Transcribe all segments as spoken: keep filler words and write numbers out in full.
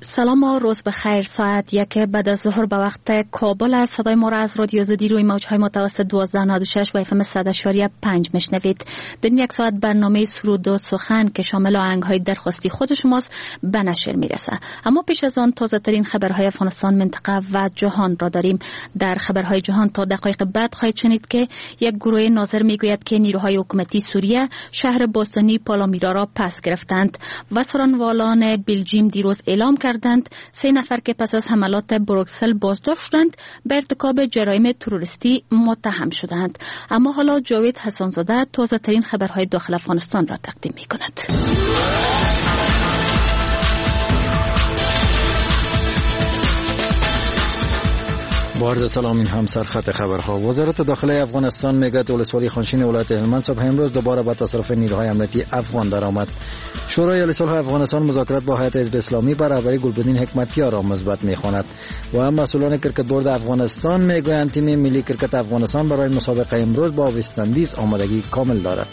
سلام و روز بخیر. ساعت یک بعد از ظهر به وقت کابل است. صدای ما را از رادیو زدی روی موجهای متوسط دوازده نود و شش و اف ام صد و پنج میشنوید. در یک ساعت برنامه سرود و سخن که شامل آهنگ‌های درخواستی خود شماست به نشر میرسه. اما پیش از آن تازه ترین خبرهای افغانستان، منطقه و جهان را داریم. در خبرهای جهان تا دقایق بعد خواهید شنید که یک گروه ناظر میگوید که نیروهای حکومتی سوریه شهر باستانی پالامیرا را پس گرفتند و سرانوالان بلژیم دیروز اعلام کردند سه نفر که پس از حملات بروکسل بازداشت شدند به ارتکاب جرایم تروریستی متهم شدند. اما حالا جاوید حسن‌زاده تازه ترین خبرهای داخل افغانستان را تقدیم می کند. با عرض سلام، این هم سرخط خبرها. وزارت داخلی افغانستان میگه ولسوالی خانشین ولایت هلمند صبح امروز دوباره به تصرف نیروهای امنیتی افغان درآمد. شورای عالی صلح افغانستان مذاکرات با هیئت حزب اسلامی بر رهبری گلبدین حکمتیار را مثبت میخواند و هم مسئولان کرکت بورد افغانستان میگویند تیم ملی کرکت افغانستان برای مسابقه امروز با وست اندیز آمادگی کامل دارد.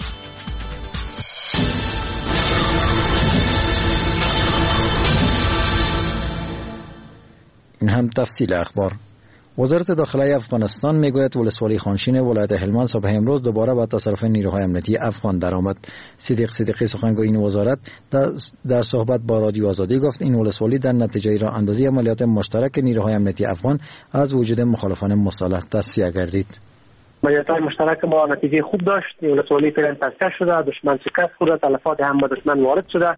این هم تفصیل اخبار. وزارت داخلی افغانستان میگوید ولسوالی خانشین ولایت هلمند صبح امروز دوباره به تصرف نیروهای امنیتی افغان درآمد. صدیق صدیقی سخنگوی این وزارت در, در صحبت با رادیو آزادی گفت این ولسوالی در نتیجه راه اندازی عملیات مشترک نیروهای امنیتی افغان از وجود مخالفان مسلح تصفیه گردید. عملیات‌های مشترک ما نتیجه خوب داشت. ولسوالی فعلا تسخیر شده، دشمن شکست خورده، تلفات هم به دشمن وارد شده.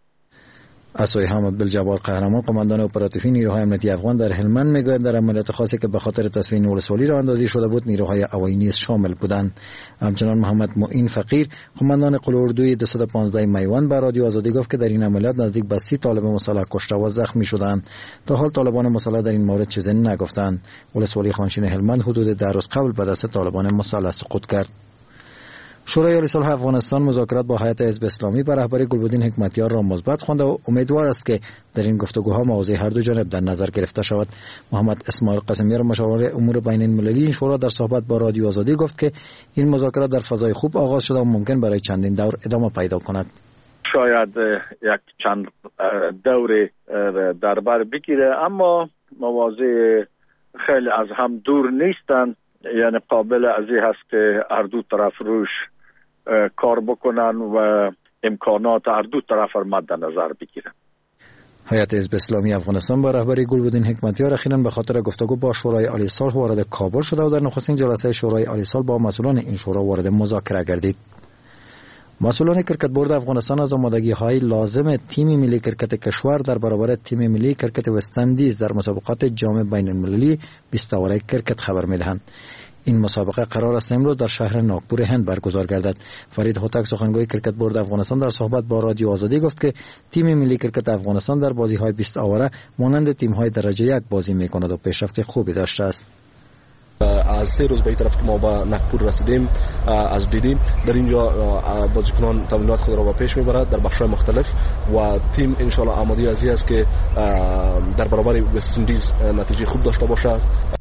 اسوی حامد بلجبار قهرمان قماندان اپراتیوی نیروهای امنیتی افغان در هلمند میگوید در عملیات خاصی که به خاطر تصفیه ولسوالی راه اندازی شده بود نیروهای هوایی نیز شامل بودند. همچنان محمد معین فقیر قماندان قلوردوی دویست و پانزده میوان به رادیو آزادی گفت که در این عملیات نزدیک به سی طالب مسلح کشته و زخمی شدند. تا حال طالبان مسلح در این مورد چیزی نگفتند. ولسوالی خانشین هلمند حدود ده روز قبل به دست طالبان مسلح سقوط کرد. شورای عالی صلح افغانستان مذاکرات با هیئت حزب اسلامی بر رهبری گلبدین حکمتیار را مثبت خوانده و امیدوار است که در این گفتگوها مواضع هر دو جانب در نظر گرفته شود. محمد اسماعیل قاسمیار مشاور امور بین المللی این شورا در صحبت با رادیو آزادی گفت که این مذاکرات در فضای خوب آغاز شده و ممکن برای چندین دور ادامه پیدا کند. شاید یک چند دور در بر بگیره، اما مواضع خیلی از هم دور نیستند، یعنی قابل از این هست که هر دو طرف روش کار بکنن و امکانات هر دو طرف را مد نظر بگیرن. هیئت حزب اسلامی افغانستان با رهبری گلبدین حکمتیار اخیراً به خاطر گفتگو با شورای عالی صلح وارد کابل شده و در نخستین جلسه شورای عالی صلح با مسئولان این شورا وارد مذاکره گردید. مسئولان کرکت بورد افغانستان از آمادگی‌های لازم تیم ملی کرکت کشور در برابر تیم ملی کرکت وست اندیز در مسابقات جام بین المللی بیست اوره کرکت خبر می‌دهند. این مسابقه قرار است امروز در شهر ناگپور هند برگزار گردد. فرید هوتک سخنگوی کرکت بورد افغانستان در صحبت با رادیو آزادی گفت که تیم ملی کرکت افغانستان در بازی‌های بیست اوره مانند تیم‌های درجه یک بازی می‌کند و پیشرفت خوبی داشته است. از سه روز به این طرف که ما به ناگپور رسیدیم از دیدیم در اینجا بازیکنان تمرینات خود را به پیش میبرند در بخش‌های مختلف و تیم ان شاء الله آماده از این است که در برابر وست اندیز نتیجه خوب داشته باشد.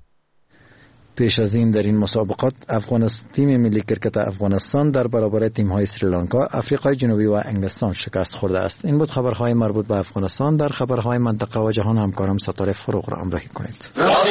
پیش از این در این مسابقات افغانستان تیم ملی کرکت افغانستان در برابر تیم‌های سریلانکا، آفریقای جنوبی و انگلستان شکست خورده است. این بود خبرهای مربوط به افغانستان. در خبرهای منطقه و جهان همکارم ستاره فروغ را همراهی کنید.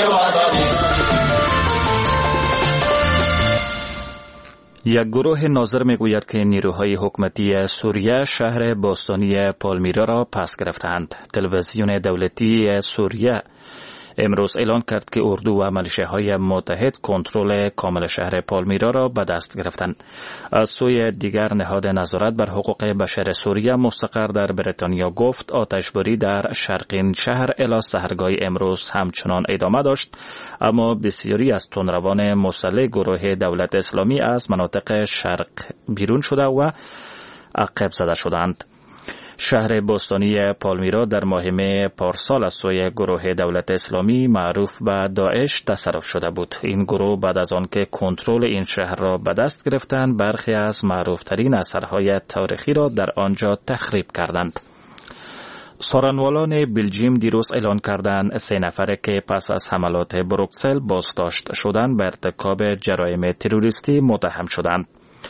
یک گروه ناظر میگوید که نیروهای حکومتی سوریه شهر باستانی پالمیرا را پس گرفتند. تلویزیون دولتی سوریه امروز اعلان کرد که اردو و ملیشه‌های متحد کنترل کامل شهر پالمیرا را به دست گرفتند. از سوی دیگر نهاد نظارت بر حقوق بشر سوریه مستقر در بریتانیا گفت آتشباری در شرقین شهر الی سحرگاه امروز همچنان ادامه داشت، اما بسیاری از تندروان مسلح گروه دولت اسلامی از مناطق شرق بیرون شده و عقب زده شدند. شهر باستانی پالمیرا در ماه می پارسال از سوی گروه دولت اسلامی معروف به داعش تصرف شده بود. این گروه بعد از آن که کنترل این شهر را به دست گرفتند، برخی از معروفترین اثرهای تاریخی را در آنجا تخریب کردند. سرانوالان بلژیم دیروز اعلان کردند سه نفر که پس از حملات بروکسل بازداشت شدند به ارتکاب جرایم تروریستی متهم شدند.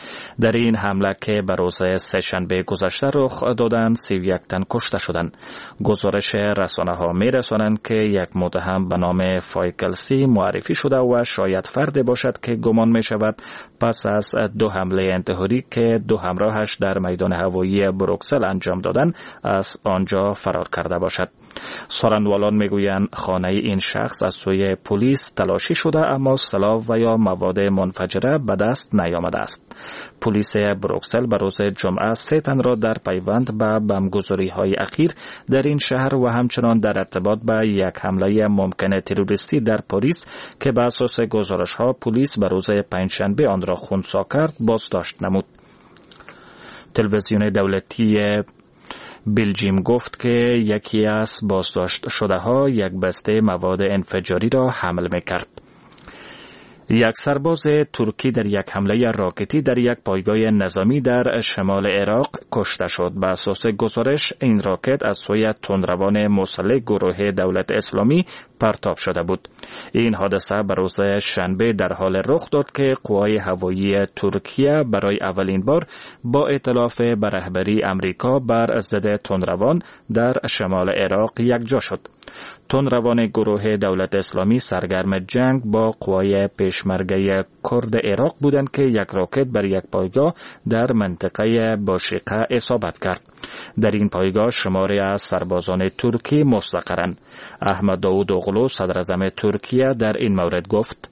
در این حمله که به روز سه‌شنبه گذشته رخ دادند سی و یک تن کشته شدند. گزارش رسانه ها می رسانند که یک متهم به نام فایکلسی معرفی شده و شاید فردی باشد که گمان می شود پس از دو حمله انتحاری که دو همراهش در میدان هوایی بروکسل انجام دادند از آنجا فرار کرده باشد. سخنوران میگویند خانه این شخص از سوی پلیس تلاشی شده اما سلاح و یا مواد منفجره به دست نیامده است. پلیس بروکسل به روز جمعه سه تن را در پیوند به بمبگذاری های اخیر در این شهر و همچنان در ارتباط به یک حمله ممکن تروریستی در پاریس که به اساس گزارش ها پلیس به روز پنجشنبه آن را خنثی کرد بازداشت نمود. تلویزیون دولتی بلژیم گفت که یکی از بازداشت شده ها یک بسته مواد انفجاری را حمل می‌کرد. یک سرباز ترکی در یک حمله راکتی در یک پایگاه نظامی در شمال عراق کشته شد. به اساس گزارش این راکت از سوی تندروان مسلح گروه دولت اسلامی پرتاب شده بود. این حادثه به روز شنبه در حال رخ داد که قوای هوایی ترکیه برای اولین بار با ائتلاف به رهبری امریکا بر ضد تندروان در شمال عراق یکجا شد. تندروان گروه دولت اسلامی سرگرم جنگ با قوای پشمرگه کرد عراق بودند که یک راکت بر یک پایگاه در منطقه باشقه اصابت کرد. در این پایگاه شماری از سربازان ترکی مستقرند. احمد داوود اوغلو صدر اعظم ترکیه در این مورد گفت: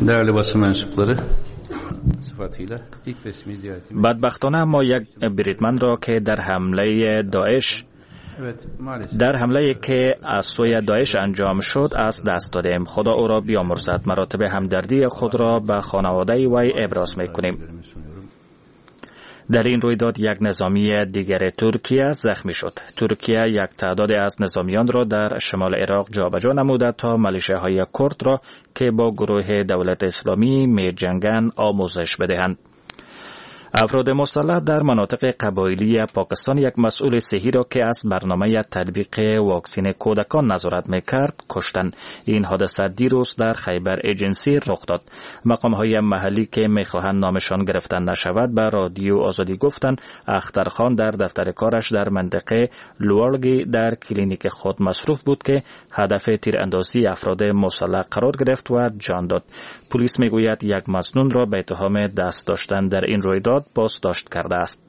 بدبختانه ما یک بریدمن را که در حمله داعش در حمله که از سوی داعش انجام شد از دست دادیم. خدا او را بیامرزد. مراتب همدردی خود را به خانواده وی ابراز می‌کنیم. در این رویداد یک نظامی دیگر ترکیه زخمی شد. ترکیه یک تعداد از نظامیان را در شمال عراق جابجا نموده تا ملیشه‌های کرد را که با گروه دولت اسلامی می‌جنگند آموزش بدهند. افراد مسلح در مناطق قبایلی پاکستان یک مسئول صحی را که از برنامه تطبیق واکسین کودکان نظارت میکرد کشتند. این حادثه دیروز در خیبر ایجنسی رخ داد. مقام‌های محلی که میخواهند نامشان گرفته نشود به رادیو آزادی گفتند اخترخان در دفتر کارش در منطقه لوالگی در کلینیک خود مصروف بود که هدف تیراندازی افراد مسلح قرار گرفت و جان داد. پلیس میگوید یک مظنون را به اتهام دست داشتن در این رویداد بازداشت کرده است.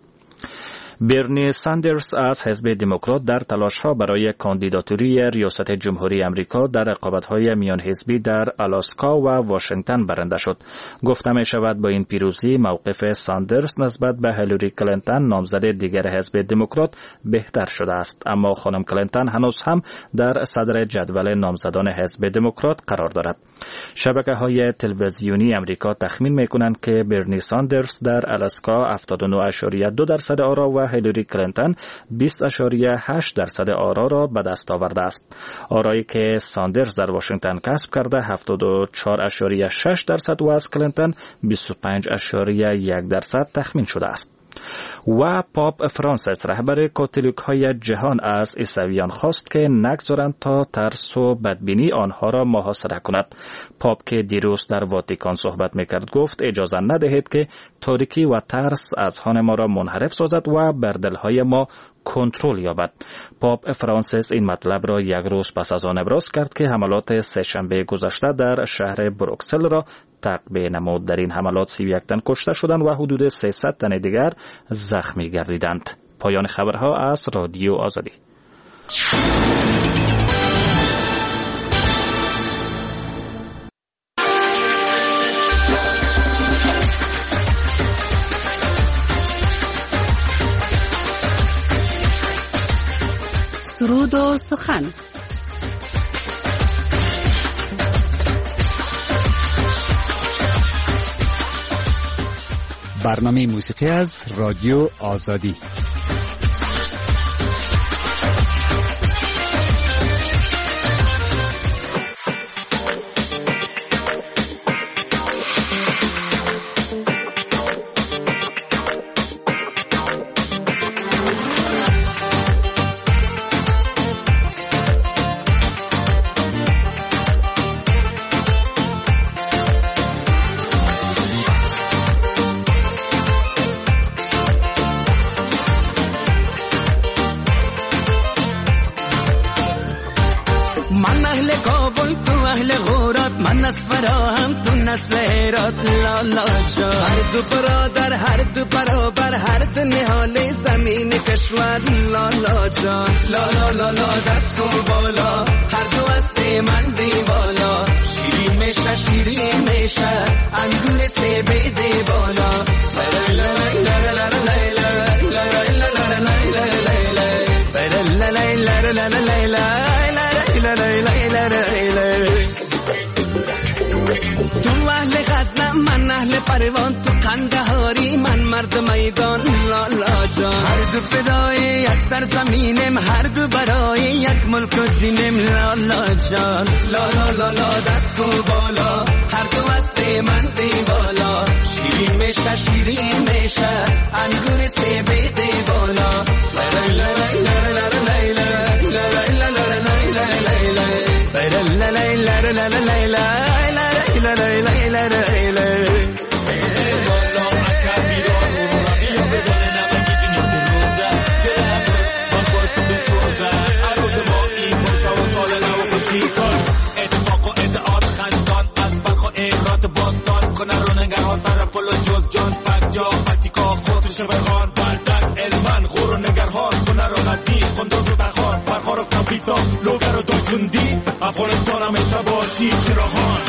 برنی ساندرز از حزب دموکرات در تلاش‌ها برای کاندیداتوری ریاست جمهوری آمریکا در رقابت‌های میان حزبی در آلاسکا و واشنگتن برنده شد. گفته می‌شود با این پیروزی موقف ساندرز نسبت به هیلاری کلینتون نامزد دیگر حزب دموکرات بهتر شده است، اما خانم کلینتون هنوز هم در صدر جدول نامزدان حزب دموکرات قرار دارد. شبکه‌های تلویزیونی آمریکا تخمین می‌کنند که برنی ساندرز در آلاسکا هفتاد و نه ممیز دو درصد آرا و هیلاری کلینتون بیست ممیز هشت درصد آرا را به دست آورده است. آرایی که ساندرز در واشنگتن کسب کرده هفتاد و چهار ممیز شش درصد و از کلینتون بیست و پنج ممیز یک درصد تخمین شده است. و پاپ فرانسیس رهبر کاتولیک های جهان از عیسویان خواست که نگذارند تا ترس و بدبینی آنها را محاصره کند. پاپ که دیروز در واتیکان صحبت میکرد گفت اجازه ندهید که تاریکی و ترس اذهان ما را منحرف سازد و بر دلهای ما کنترل یابد. پاپ فرانسیس این مطلب را یک روز پس از آن ابراز کرد که حملات سه‌شنبه گذشته در شهر بروکسل را تعقیب نمود. در این حملات سی و یک تن کشته شدند و حدود سیصد تن دیگر زخمی گردیدند. پایان خبرها از رادیو آزادی. سرود و سخن. برنامه موسیقی از رادیو آزادی. اهل کابل تو اهل غورات، من نسفراهم تو نسل هرات. لالا جان هر دو برادر هر دو برابر، هر دو نهال زمین کشور. لالا جان لالا لالا دست کن بالا، هر دو است من دیوالا. شیرین میشه شیرین میشه انگور سیب دی بالا. لا لا لا لا لا تو اهل غزنم من اهل پروان، تو قندهاری من مرد میدان. لالا جان هر دو فدای یک سرزمینم، هر دو برای یک ملک و دینم. لالا جان لالا لالا دست کو بالا، هر دو است من دیوالا. شیرین میشه شیرین میشه انگور سیب دی بالا. لا لا لا لا لوگرو تو کندی افغانستان همیشه باشی چراغان.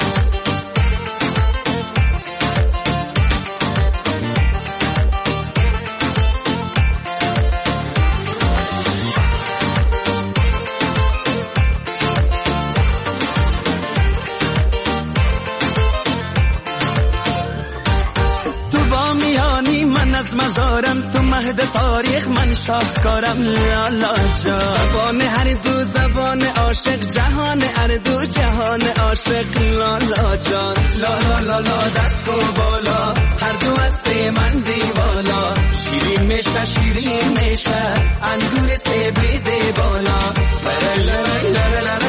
از مزارم تو مهد تاریخ من شاهکارم. لالا جان زبان هر دو زبان عاشق، جهان هر دو جهان عاشق. لالا جان لالا لالا دست کو بالا، هر دو است من دیوالا. شیرین میشه شیرین میشه انگور سیب دی بالا. لا لا لا لا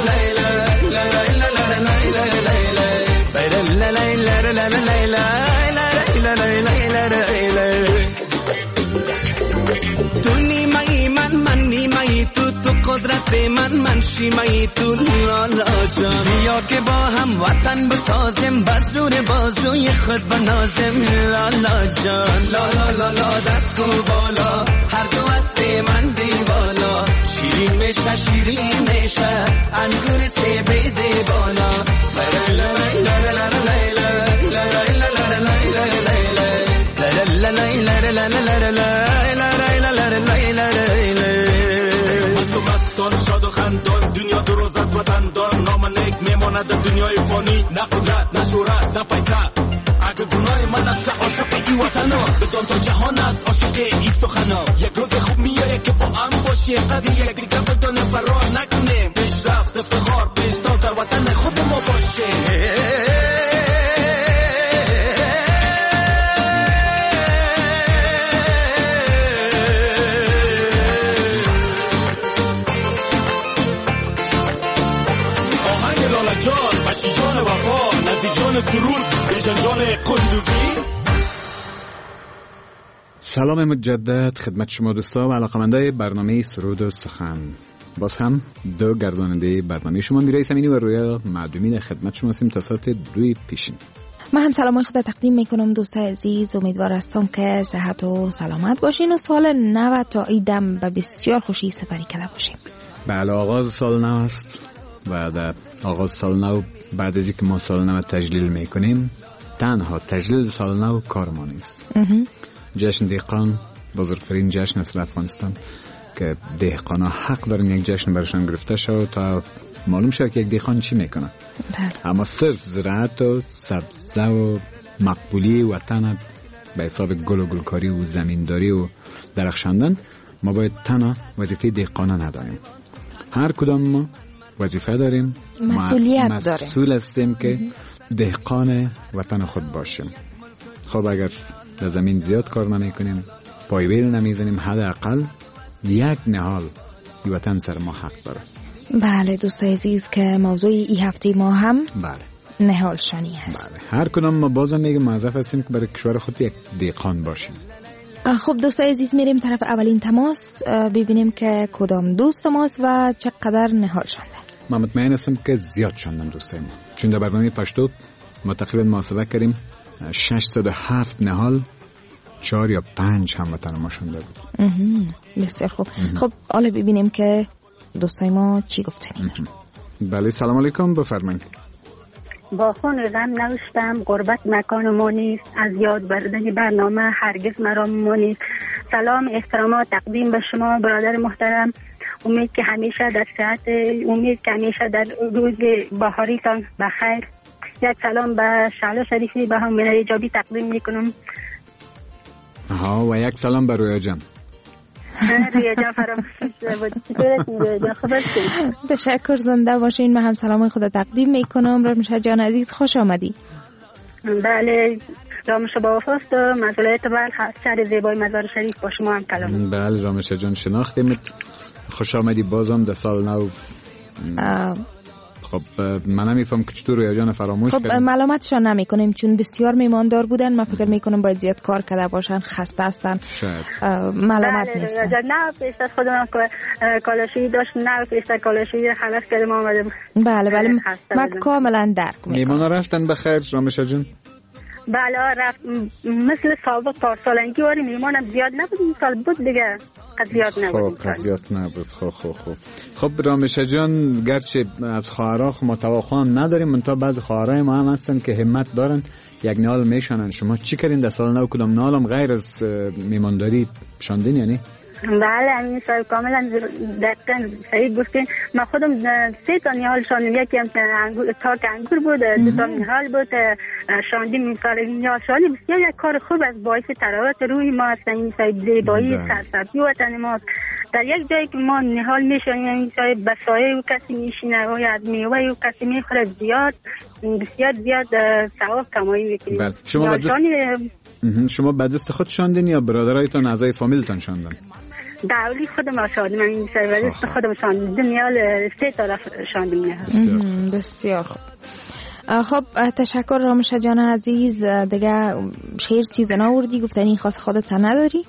قدرت من من شیمایی تو. لالا جان بیا که با هم وطن بسازیم، بزور بازوی خود بنازیم. لالا جان لالا لالا دست کو بالا، هر دو است من دیوالا. شیرین میشه شیرین میشه انگور سیب دی بالا. لا لا لا لا دنیا دو روز از وطن دار، نام نیک میماند دنیای فانی. نه قدرت نه شهرت نه پیسه، اگه گناه من است عاشق این وطن ها. بدان تا جهان است عاشق این سخنا. یک روز خوب میایه که با هم باشیم، قدر یک دیگر بدان فرار نکنیم. پیشرفت افتخار پیشتا در وطن خود ما باشیم. سلام مجدد خدمت شما دوستا و علاقمندای برنامه سرود و سخن. باز هم دو گرداننده برنامه شما میرای سمینی و رویا معدومین خدمت شما هستیم تا ساعت دوی پیشین. من هم سلامای خود تقدیم میکنم دوستای عزیز، امیدوار هستم که صحت و سلامت باشین و سال نو تا عیدم به بسیار خوشی سپری کرده باشین. بله، آغاز سال نو است و در آغاز سال نو بعد از اینکه ما سال نو تجلیل میکنیم، تنها تجلیل سال نو کار ما نیست. جشن دهقان بزرگترین جشن است در افغانستان که دهقان ها حق دارن یک جشن برشان گرفته شد تا معلوم شد که یک دهقان چی میکنه. اما صرف زراعت و سبزه و مقبولی وطن به حساب گل و گلکاری و زمینداری و درخشاندن، ما باید تنها وظیفه دهقانه نداریم. هر کدام ما وظیفه داریم، مسئولیت مسئول داریم، مسئول هستیم که دهقان وطن خود باشیم. خب اگر در زمین زیاد کار نمیکنیم، پایویل نمیزنیم، حداقل یک نهال این وطن سر ما حق داره. بله دوستای عزیز که موضوع این هفته ما هم بله نهال شانی هست. بله، هر کدام ما بازم میگم موظف هستیم که برای کشور خود یک دهقان باشیم. خب دوستای عزیز میریم طرف اولین تماس، ببینیم که کدام دوست ماست و چقدر نهال شنده. من مطمئن هستم که زیاد شوندن دوستای ما، چون در برنامه پشتو ما تقریبا محاسبه کردیم ششصد و هفت نهال چهار یا پنج هموطن ما شونده بود. بسیار خوب. خب حالا ببینیم که دوستای ما چی گفتن. بله سلام علیکم، بفرمایید. با خون غم نوشتم غربت مکان ما نیست، از یاد بردن برنامه هرگز مرا مانید. سلام احترامات تقدیم به شما برادر محترم، امید که همیشه در صحت، امید که همیشه در روز بهاریتان بخیر. یک سلام به شعله شریفی به هم منر ایجابی تقدیم میکنم. ها و یک سلام به رویا جان. رویا جان فراموش بود. تشکر، زنده باشین. من هم سلام خدا تقدیم میکنم. رامشه جان عزیز خوش آمدی. بله رامشه با وفاست و مسئولیت بل شهر زیبای مزار شریف با شما هم کلام. بله رامشه جان شناختیم، خوش آمدی بازم در سال نو. خب من نمیفهم که چطور رویا جان فراموش خب کردیم. ملامتشان نمی کنیم چون بسیار میماندار بودن. من فکر میکنم باید زیاد کار کرده باشن، خسته هستن، ملامت بله نیستن. نه پیشتر خودم کالاشویی داشت، نه پیشتر کالاشویی خلاص کردم آمدم. بله بله من کاملا درک میکنم. میمانا رفتن بخیر رامشه جان؟ بله رفت مثل سابق پارسالنگی واری میمانم زیاد نبود، این سال بود دیگه قضیات نبود. خب قضیات نبود. خب خب خب خب رامشه جان، گرچه از خواهرها ما توقع هم نداریم، منتها بعض خواهرای ما هم هستن که همت دارن، یک نال میشنن. شما چی کردین در سال نو؟ کدام نالم غیر از میمانداری شاندین یعنی؟ بله همین صاحب کاملا دقیقا صحیح گفتین. من خودم سه تا نهال شاندیم، یکی هم انگور تاک انگور بود، دو تا نهال بود شاندیم. این کار نهال شاندی بسیار یک کار خوب از باعث تراوت روی ما است. این صاحب زیبایی سرسبزی وطن ما در یک جایی که ما نهال میشونیم، این صاحب بسایه و کسی میشینه و از میوه و کسی میخوره، زیاد بسیار زیاد ثواب کمایی میکنیم. بله. شما بعد شما بعد دست خود شاندین یا برادرایتان اعضای فامیلتان شاندن؟ داولی خودم شاندم، من سرویس خودم شاندم، دنیال سه طرف شاندم. بسیار خوب. خب تشکر رامشه جان عزیز. دیگه شعر چیز ناوردی گفتنی خاص خودت نداری؟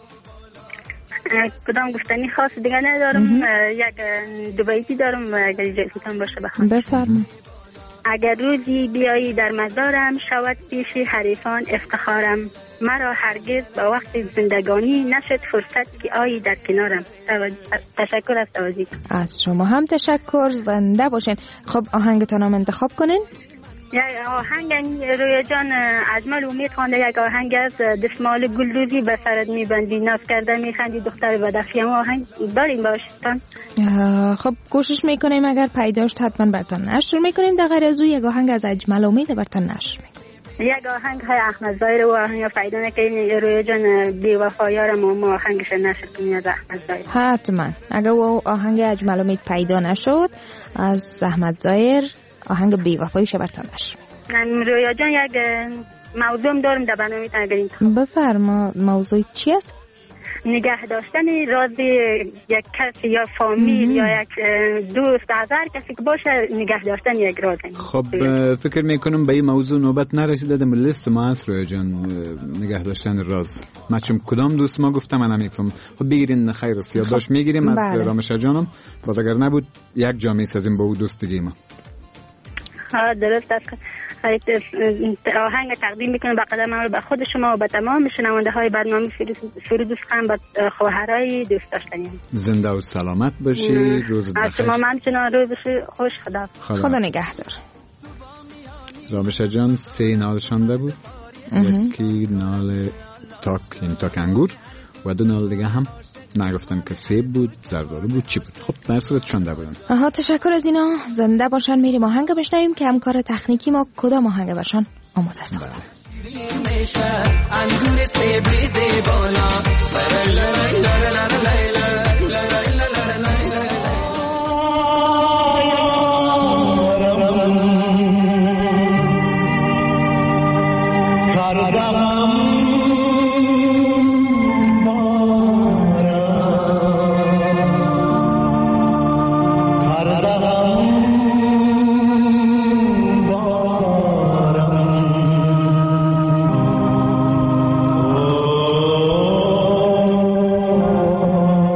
کدام گفتنی خاص دیگه ندارم. یک دو بیتی دارم اگر اجازه باشه بخوام. بفرمایید. اگر روزی بیایی در مزارم، شود پیش حریفان افتخارم. مرا هرگز با وقت زندگانی نشد فرصت که آیی در کنارم. تشکر از توجه. از شما هم تشکر، زنده باشین. خب آهنگتان هم انتخاب کنین. یک آهنگ رویا جان اجمل امید خوانده، یک آهنگ از دستمال گل روزی به سرت میبندی، ناز کرده میخندی دختر بدخشیم. آهنگ داریم باشتن؟ خب کوشش میکنیم اگر پیداشت حتما برتان نشر میکنیم. در غیر از او یک آهنگ از اجمل امید برتان نشر میکنیم. یک آهنگ های احمد ظاهر و آهنگ پیدا نکنیم رویا جان بی وفایارم و ما آهنگش نشر کنیم از احمد ظاهر. حتما اگر او آهنگ اجمل امید پیدا نشد از احمد ظاهر آهنگ بی وفایش برتان نشر. رویا جان یک موضوع دارم در برنامه تان. بفرما موضوع چی است؟ نگه داشتن راز یک کسی یا فامیل یا یک دوست از هر کسی که باشه، نگه داشتن یک راز. خب فکر میکنم به این موضوع نوبت نرسیده، در لیست ما هست رویا جان نگه داشتن راز. ما چون کدام دوست ما گفتم من نمیفهم. خب بگیرین خیر است، یادداشت میگیریم از رامشه جانم، باز اگر نبود یک جا میسازیم با او دوستگی ما. ها درست است. آهنگ تقدیم میکنم به قدم من به خود شما و به تمام شنونده های برنامه فرود سخن با خواهرای دوست داشتنی. زنده و سلامت باشی. روز بخیر. از شما همچنان روز خوش. خدا خدا, خدا نگهدار. رامشه جان سه نال شانده بود. یکی نال تاک این تاک انگور و دو نال دیگه هم نگفتم که سیب بود، زردالو بود، چی بود. خب در صورت شانده بودن. آها تشکر از اینا. زنده باشن. میریم آهنگ بشنویم که همکار تکنیکی ما کدام آهنگ باشن آماده ساختن. انگور سیب ده بالا Oh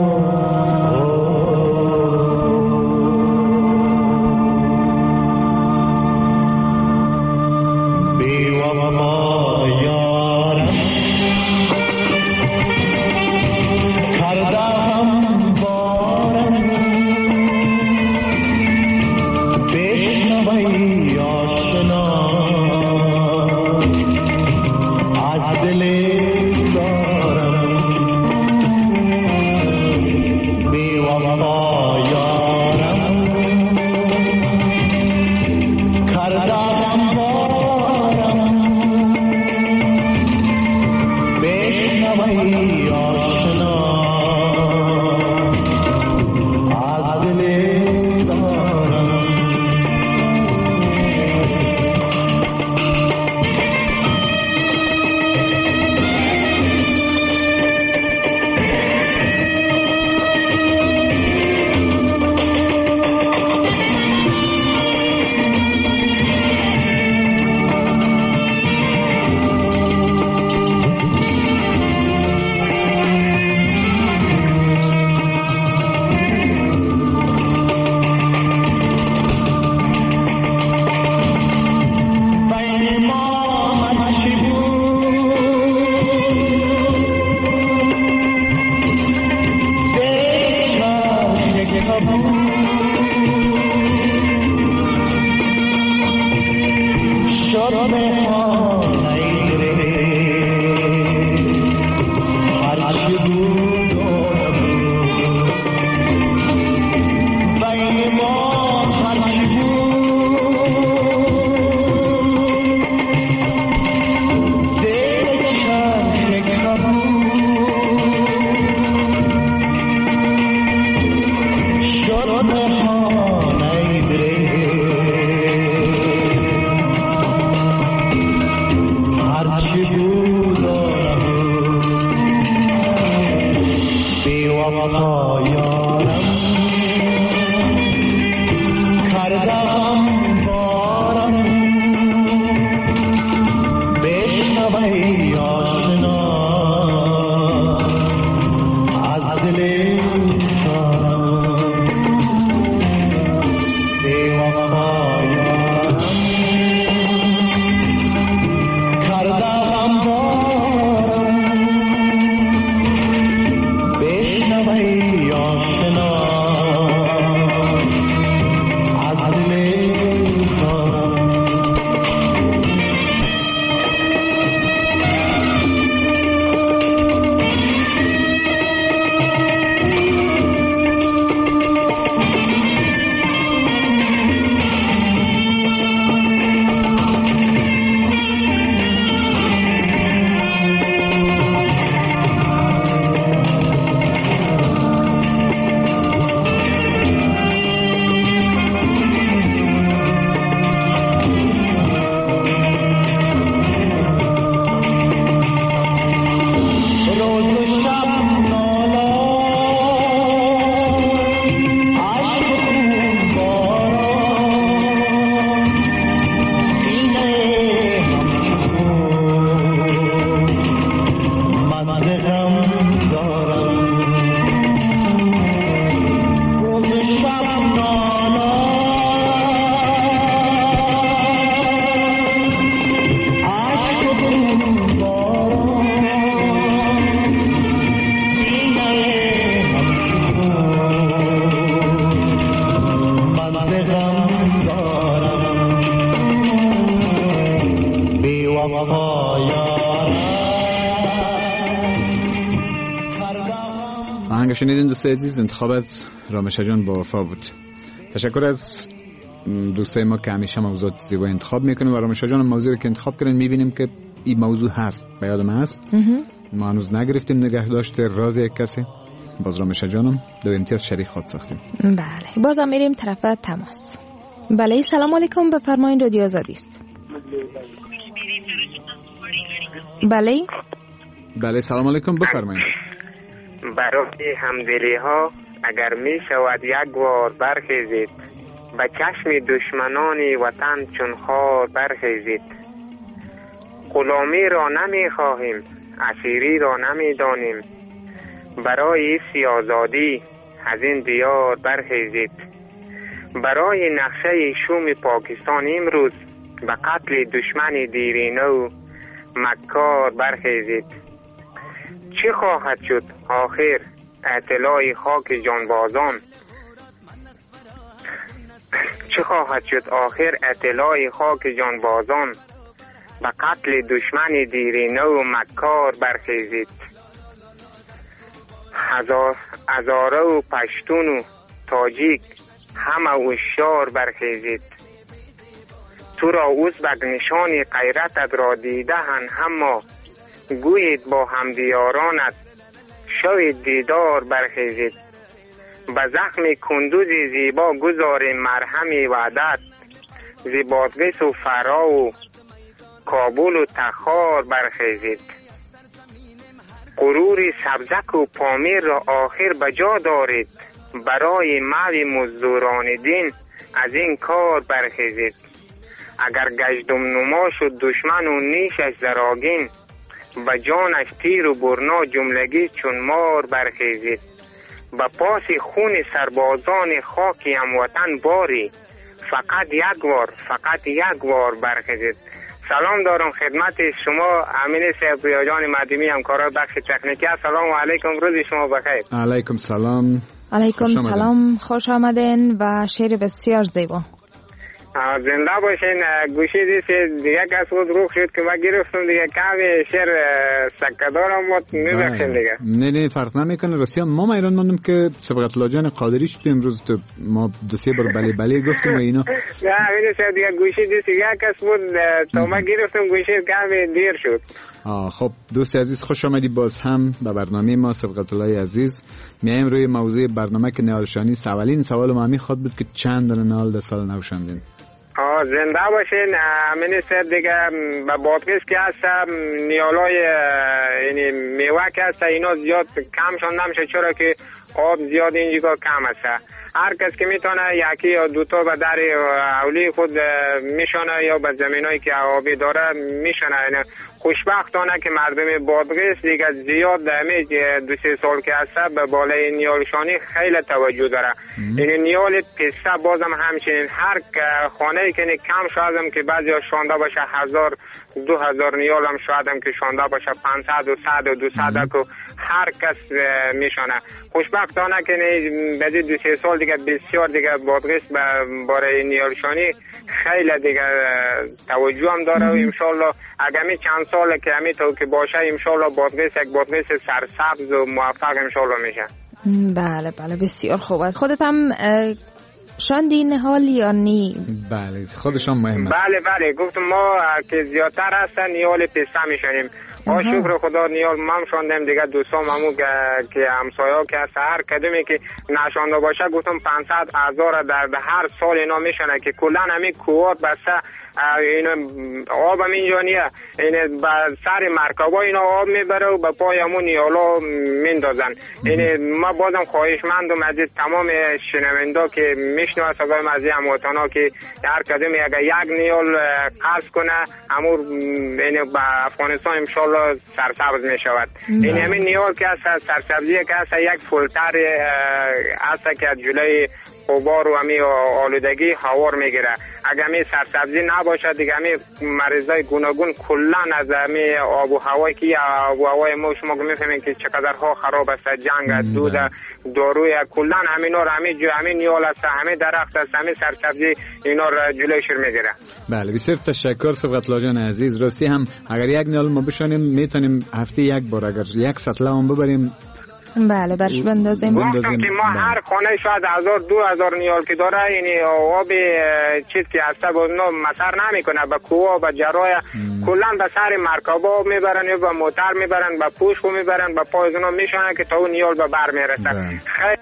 شنیدین دوست عزیز، انتخاب از رامش جان با وفا بود. تشکر از دوستای ما که همیشه موضوعات زیبا انتخاب میکنیم و رامش جان موضوعی که انتخاب کردن میبینیم که این موضوع هست، به یادم هست. ما هنوز نگرفتیم نگه داشته راز یک کسی. باز رامش جانم دو امتیاز شریک خود ساختیم. بله، بازم میریم طرف تماس. بله، سلام علیکم، بفرمایید، رادیو آزادی است. بله بله سلام علیکم، بفرمایید. برای همدلی ها اگر می شود یک بار برخیزید، به چشم دشمنان وطن چون خار برخیزید. غلامی را نمی خواهیم، اسیری را نمی دانیم، برای سیاه‌زادی از این دیار برخیزید. برای نقشه شوم پاکستان امروز به قتل دشمن دیرینه و مکار برخیزید. چه خواهد شد آخر اطلاع خاک جانبازان؟ چه خواهد شد آخر اطلاع خاک جانبازان؟ به قتل دشمن دیرینه و مکار برخیزید. هزار هزاره و پشتون و تاجیک همه هوشیار برخیزید. تو را ازبک نشان غیرتت را دیده‌اند، اما گویید با همدیارانت شوید دیدار برخیزید. به زخم کندوز زیبا گذار مرهم وعدت، ز بادغیس و فرا و کابل و تخار برخیزید. غرور سبزک و پامیر را آخر بجا دارید، برای مال مزدوران دین از این کار برخیزید. اگر گشتم نما شد دشمن و نیشش زراگین، به جانش تیر و برنا جملگی چون مار برخیزید. به پاس خون سربازان خاکی هموطن باری، فقط یک بار فقط یک بار برخیزید. سلام دارم خدمت شما امین صاحب جان مدیمی، همکارای بخش تکنیکی. سلام علیکم، روز شما بخیر. علیکم سلام. علیکم سلام، خوش آمدین و شعر بسیار زیبا. زنده باشین. گوشی دیست دیگه کس بود روخ شد که ما گرفتم دیگه کمی شعر سکه دارم و میبخشین دیگه. نه نه فرق نمیکنه. راستی ما ایران ماندم که سبقت الله جان قادری شد امروز، تو ما دو سه بار بله بله گفتیم و اینا. نه امین صاحب دیگه گوشی دیست دیگه کس بود تا ما گرفتم گوشی کمی دیر شد. آه خب دوست عزیز، خوش آمدی باز هم به برنامه ما سبقت الله عزیز. میایم روی موضوع برنامه که نهالشانی است. اولین سوال ما همین خود بود که چند دانه نهال در سال نو شاندین؟ آه زنده باشین. امین صاحب دیگه به بادغیس که هستم نیالای یعنی میوه که هست اینا زیاد کم شانده میشه، چرا که آب زیاد اینجا کم هست. هر کس که میتونه یکی یا دوتا به در اولی خود میشانه یا به زمینایی که آبی داره میشانه. خوشبختانه که مردم بادغیس دیگه زیاد دمی دو سه سال که هست به بالای نیالشانی خیلی توجه داره. این نیال پسته بازم همچنین هر خانه که کم شاید که بعضی ها شانده باشه هزار دو هزار نیال هم شاید هم که شانده باشه پانصد و صد و دوصد که هر کس میشانه. خوشبختانه که بعد دو سه سال دیگه بسیار دیگه بادغیس برای نیالشانی خیلی دیگه توجه هم داره و انشالله اگر می چند سال که همی تو که باشه انشالله بادغیس یک بادغیس سرسبز و موفق انشالله میشه. بله بله بسیار خوب است. خودت هم شاندی نهال یا نی؟ بله خودشان مهم است. بله بله گفتم ما که زیادتر هستن نیال پسته میشنیم. با شکر خدا نیال مام شاندیم دیگه دوستام همو که همسایا که هست هر کدومی که نشانده باشه گفتم پانصد هزار در هر سال اینا میشنه که کلن همین کوات بسته این آب هم اینجا نیه، این به سر مرکبا اینا آب میبره و به پای همون نیالا میندازن. این ما بازم خواهشمندم از تمام شنوندا که میشنوه صدای مزی هموطنا که هر کدوم اگر یک نیال قرض کنه امور این به افغانستان انشالله سرسبز میشود. این همین نیال که هست سرسبزی که هست یک فولتر هست که جلوی غبار و همی آلودگی هوار میگیره. اگر می سرسبزی نباشه دیگه همی مریضای گوناگون کلن از همی آب و هوایی که آب و هوای ما شما میفهمین که چقدر ها خراب است، جنگ دود داروی کلن همینا رو همی جو همی نیال است، همی درخت است، همی سرسبزی اینا رو جلویشون میگیره. بله بسیار تشکر سبقت الله جان عزیز. راستی هم اگر یک نیال ما بشانیم میتونیم هفته یک بار اگر یک سطل هم ببریم بله برش بندازیم. گفتم که ما هر خانه شاید هزار دو هزار نیال که داره یعنی آب چیز که هسته با مطر نمیکنه به کوه به جرای کلا به سر مرکبا میبرن یا به موتر میبرن به پوشکو میبرن به پای اونا میشونن که تا اون نیال به بر میرسه.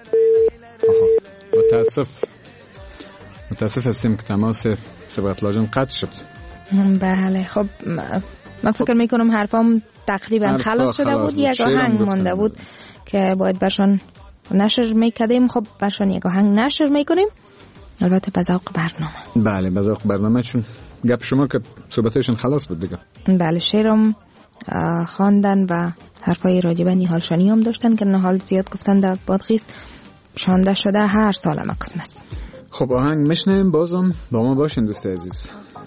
متاسف متاسف هستیم که تماس سبقت لاجن قطع شد. بله خب من فکر میکنم حرفام تقریبا خلاص شده بود. یک آهنگ مونده بود که باید برشان نشر میکردیم. خب برشان یک آهنگ نشر میکنیم البته به ذوق برنامه. بله به ذوق برنامه چون گپ شما که صحبتایشون خلاص بود دیگه. بله شعرم خواندن و حرفای راجبه نیهال شانی هم داشتن که نهال زیاد گفتن در بادغیس شانده شده هر سال ما قسم است. خب آهنگ میشنیم بازم با ما باشین دوست عزیز.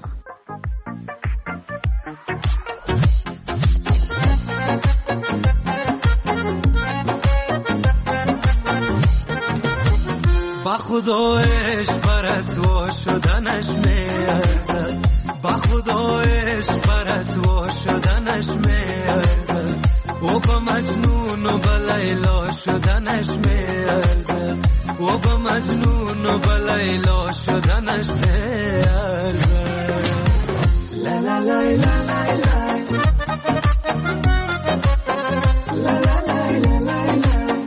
با خدایش برسوا شدنش میارزد، با خدایش برسوا شدنش میارزد، او با مجنون و با لیلا شدنش میارزد، او با مجنون و با لیلا شدنش میارزد. لا لا لا لا لا لا لا لا لا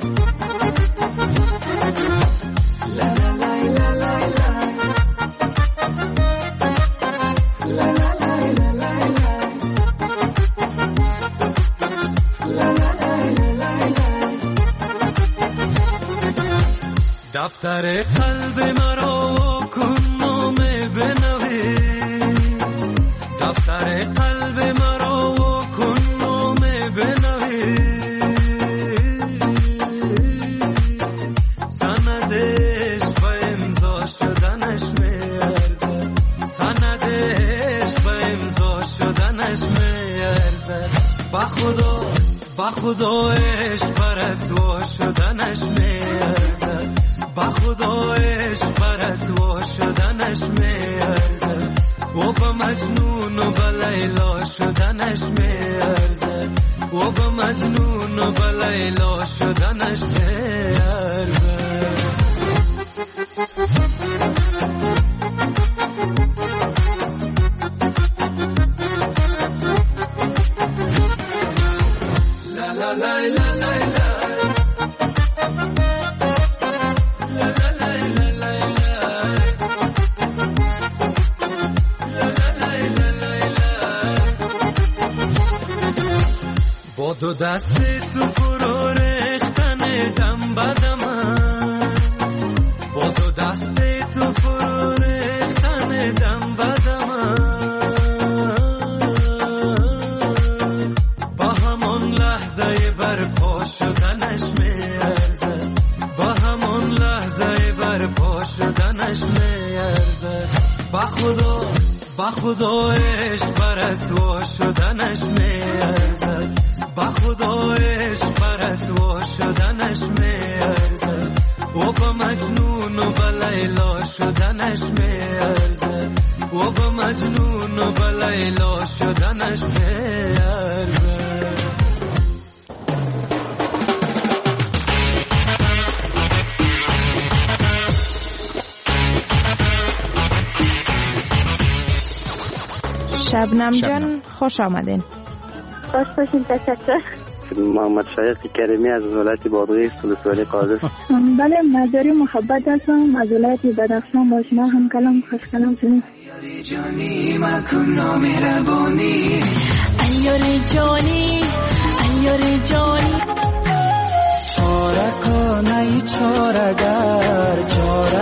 دفتر قلب مرا کن نام بنوی، دفتر قلب مرا کن نام بنوی، سندش با امضا شدنش میارزد، سندش با امضا شدنش میارزد، با خدا با خدایش برسوا شدنش میارزد، با خدایش برسوا شدنش میارزد، و با مجنون و با لیلا شدنش میارزد، و با مجنون و با لیلا شدنش میارزد. لا لا لا لا لا با دو دست تو فرو ریختن دم بدم، با دو دست تو فرو ریختن دم بدم، با همون لحظه برپا شدنش میارزد، با همون لحظه برپا شدنش میارزد، با خدا با خدایش برسوا شدنش میارزد، با خدایش برسوا شدنش میارزد، و با مجنون و با لیلا شدنش میارزد، و با مجنون و با لیلا شدنش میارزد. شبنم جان خوش آمدین. خوش باشین. تشکر. محمد شایق کریمی از ولایت بادغیس ولسوالی قادس. بله مزاری محبت هستم از ولایت بدخشان. با شما هم کلام خوش کلام شدیم. جانی ما کن مهربانی ایار جانی ایار جانی چاره کنای چاره گر چاره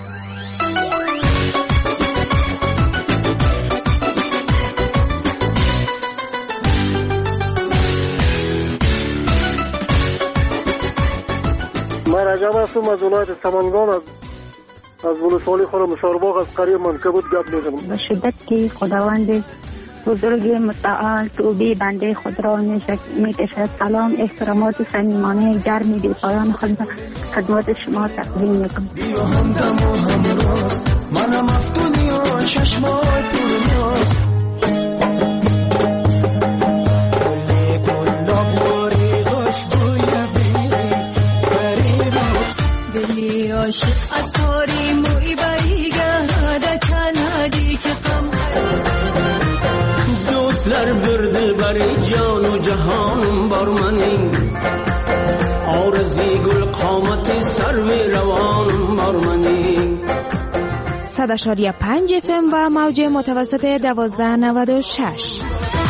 رجب هستم از ولایت سمنگان از از ولسوالی خورم شارباغ از قریه منکبوت گپ میزنم. به شدت که خداوند بزرگ متعال توبه بنده خود را میکشد. سلام احترامات صمیمانه گرمی بی پایان خود خدمت شما تقدیم میکنم. بیا همدم و همراز منم افتونی و چشمای پرناز کلی کلا بوری خوش بوی بیری بارمنی آرزی گل قامت سرو روانم بارمنی صد اشاریه پنج اف ام و موج متوسط دوازده نود و شش.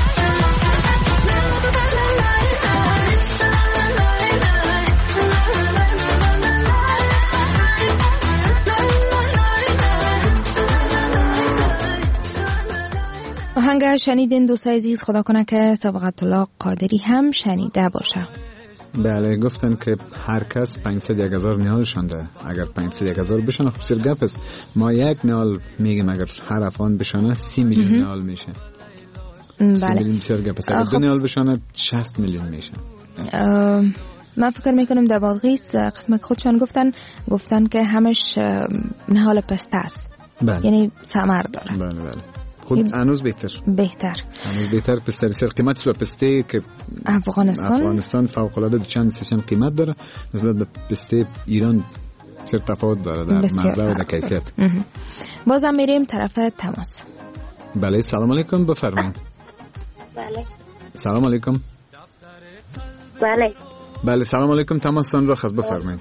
آهنگ شنیدین دوست عزیز، خدا کنه که سبقت الله قادری هم شنیده باشه. بله گفتن که هر کس پانصد یک هزار نیال شنده، اگر پانصد یک هزار بشنه خب سر گپ است. ما یک نیال میگیم اگر هر افغان بشنه سی میلیون نیال میشه. بله سی میلیون سر گپ است. اگر دو نیال بشنه شصت میلیون میشه. من فکر میکنم در بادغیس قسمت خودشان گفتن گفتن که همش نهال پسته است. بله. یعنی ثمر داره. بله بله. خود هنوز بهتر بهتر هنوز بهتر پسته بسیار قیمت و پسته که افغانستان افغانستان فوق العاده چند سیشن قیمت داره نسبت به پسته ایران بسیار تفاوت داره در مزه و در کیفیت. بازم میریم طرف تماس. بله سلام علیکم بفرمایید. بله سلام علیکم. بله بله سلام علیکم تماستان را خواست بفرمایید.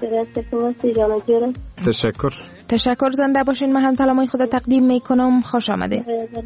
تشکر تشکر زنده باشین. من هم سلامای خود تقدیم میکنم. خوش آمدید.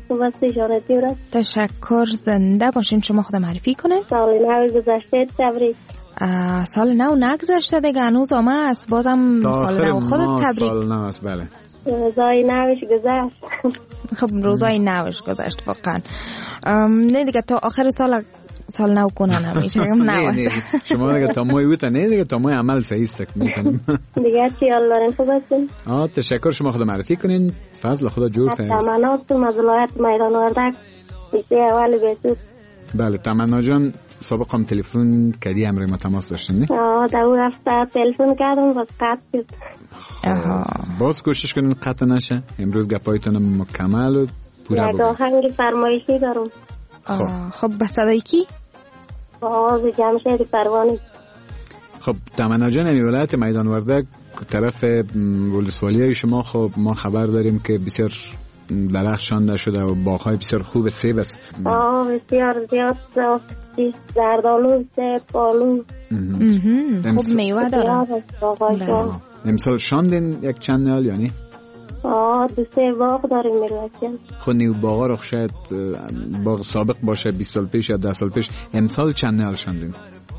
تشکر زنده باشین. شما خود معرفی کنه. سال نو گذشته تبریک. سال نو نگذشته دیگه هنوز آمه است. بازم سال نو خود تبریک. سال نو است بله. روزای نوش گذشت. خب روزای نوش گذشت واقعا. نه دیگه تا آخر سال سال نو کنن همیشه هم نه شما دیگه تا مای وقت نه دیگه تا مای عمل صحیح است میکنیم دیگه چی الله خوب هستین. آ تشکر. شما خود معرفی کنین. فضل خدا جور کنین. تمنا تو مزلات میدان وردک بیسه اول بیتو. بله تمنا جان سابقا تلفن کردی امروز ما تماس داشتین نه؟ آه در اون هفته تلفن کردم باز قطع شد. باز کوشش کنین قطع نشه. امروز گپایتون مکمل و پورا بود. یک آهنگ فرمایشی دارم. خب به صدای کی؟ آواز جمشید پروانی. خب تمنا جان این ولایت میدان وردک طرف ولسوالی شما خب ما خبر داریم که بسیار درخت شانده شده و باغ‌های بسیار خوب سیب است. آه بسیار زیاد زردآلو، سیب، آلو. خوب میوه داره. امسال شاندین یک چند نال یعنی؟ آه دو سه باغ داریم میلوچن. خود نیو باغا رو شاید باغ سابق باشه بیست سال پیش یا ده سال پیش. امسال چند نال شاندین؟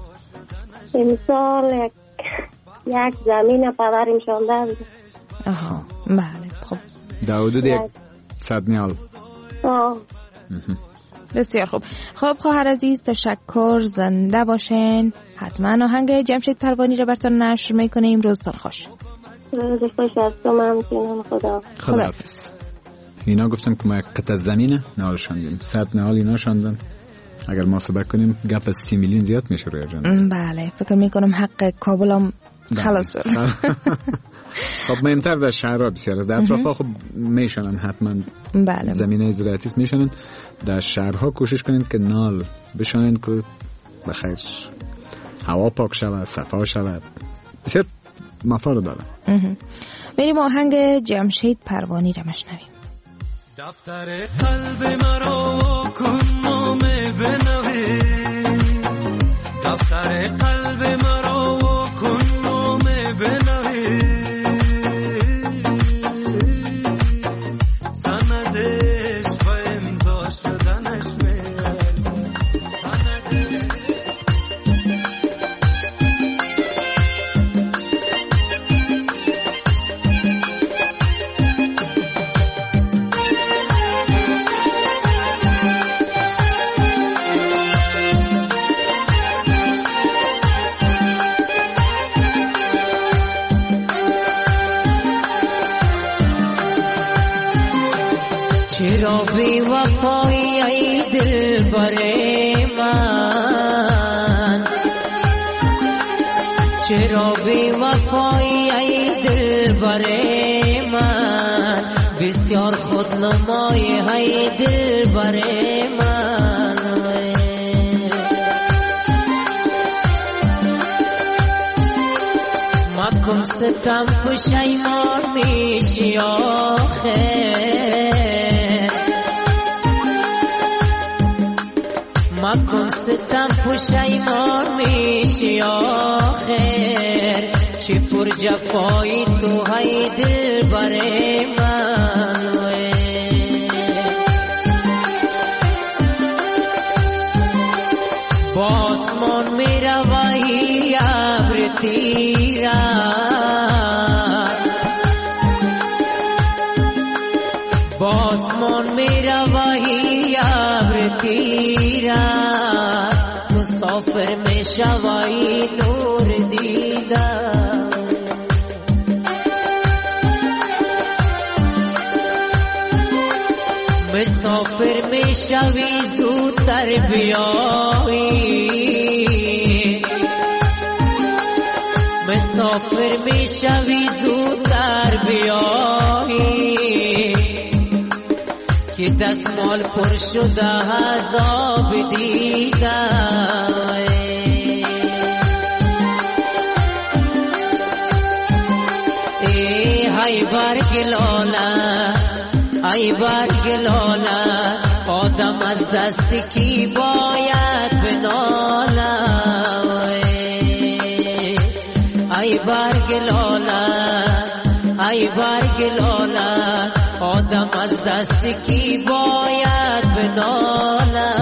امسال یک یک زمین پدریم شانده. آها بله خب در حدود یک صد نیال. آه بسیار خوب. خب خواهر عزیز تشکر زنده باشین. حتما آهنگ جمشید پروانی رو براتون نشر میکنیم. روزتون خوش. روز خوش از تو ممنونم. خدا خداحافظ. اینا گفتن که ما یک قطعه زمینه نهال شاندیم. صد نهال اینا شاندن. اگر ما حساب کنیم گپ از سی میلیون زیاد میشه روی جان. بله فکر میکنم حق کابل هم خلاص شد. خب مهمتر در شهرها بسیار است. در اطرافا خب میشنن حتما. بله زمینه زراعتی میشنن. در شهرها کوشش کنین که نال بشنن که بخیر هوا پاک شود، صفا شود. بسیار مفاد داره. بریم آهنگ جمشید پروانی رو مشنویم. دفتر قلب مرا کن نام بنوی، دفتر قلب مرا کن نام بنوی، سندش و امضا شدنش چرا بی وفایی ای دل بره من، چرا بی وفایی ای دل بره من، بسیار خودنمایی ای دل بره من، مکن ستم پشیمان میشی آخه، مکن ستم پشیمان میشی آخر چی پر جفایی تو های دل بره من با آسمان می روی ابر تیرم با آسمان می روی ابر تیرم مسافر می شوی نور دیدم مسافر می شوی زودتر بیایی مسافر می شوی زودتر بیایی که دستمال پر شده عذاب دیدم ای های برگ لاله ای برگ لاله آدم از دست کی باید بناله ای برگ لاله ای برگ لاله آدم از دست کی باید بناله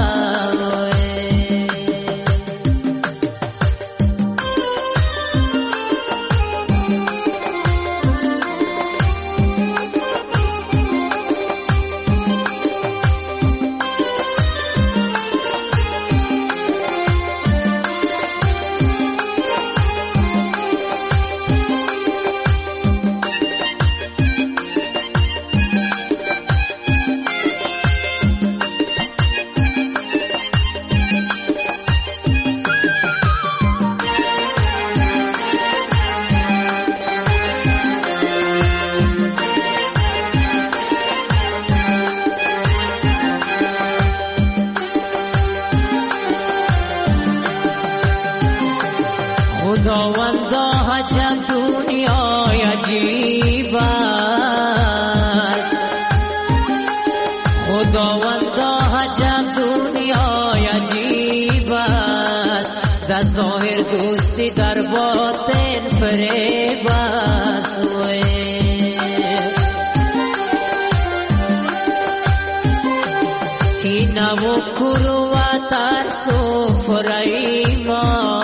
خداوندا عجب دنیای عجیب است خداوندا عجب دنیای عجیب است در ظاهر دوستی در باطن فریب است کی نو کرو و ترسو فریمان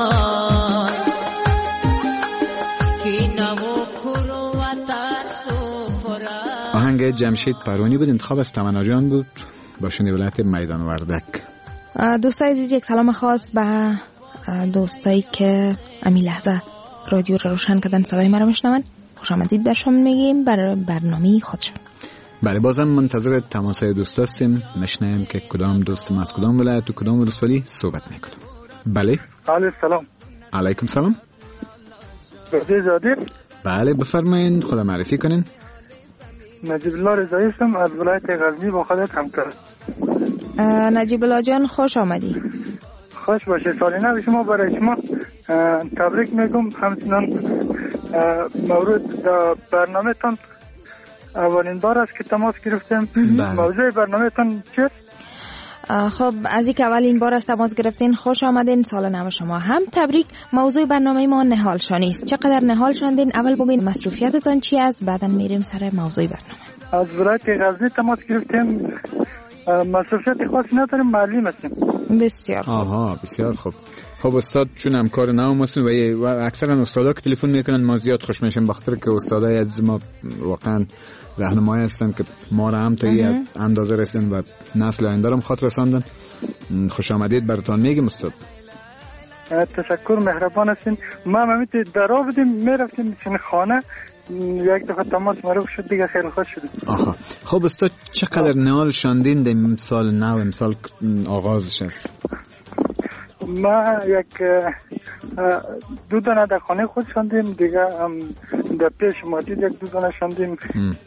آهنگ جمشید پروانی بود، انتخاب از تمنا جان بود با شنیدن میدان وردک. دوستای عزیز یک سلام خاص به دوستایی که امی لحظه رادیو رو روشن کردن صدای ما رو میشنون. خوش آمدید در شما میگیم برای برنامه خودشون. بله بازم منتظر تماسای دوست هستیم، نشنیم که کدام دوستم از کدام ولایت و کدام ولسوالی صحبت میکنم. بله علیکم سلام. علیکم سلام. رضا زاده. بله بفرمایید، خدا معرفی کنین. نجیب الله رضایی هستم از ولایت غزنی، با خودت همکار. نجیب الله جان خوش آمدی. خوش باشه. سال نو شما برای شما تبریک میگم. همچنان مورد برنامه تان اولین بار است که تماس گرفتیم. موضوع برنامه تان چیست؟ خب از این که اولین بار از تماس گرفتین خوش آمدین. سال نو شما هم تبریک. موضوع برنامه ما نهال شانی است. چقدر نهال شاندین؟ اول بگین مصروفیتتان چی است، بعداً میریم سر موضوع برنامه. از ولایت غزنی تماس گرفتیم. مصروفیت خاصی نداریم، معلم هستیم. بسیار خوب. آها بسیار خوب. خب استاد چون همکار نو هستیم و اکثرا استادا که تلفن میکنن ما زیاد خوش میشیم، بخاطر که استادای از ما واقعا راهنمایی هستن که ما را هم تا یه اندازه رسین و نسل آینده را خاطر رساندن. خوش آمدید براتون میگم استاد. تشکر، مهربان هستین. ما همیشه درا بودیم میرفتیم چین خانه، یک دفعه تماس معروف شد دیگه خیلی خوش شد. آها خب استاد چقدر نهال شاندین در سال نو امسال آغازش است؟ ما یک دو دانه در خانه خود شاندیم، دیگه هم در پیش مادید یک دو دانه شاندیم.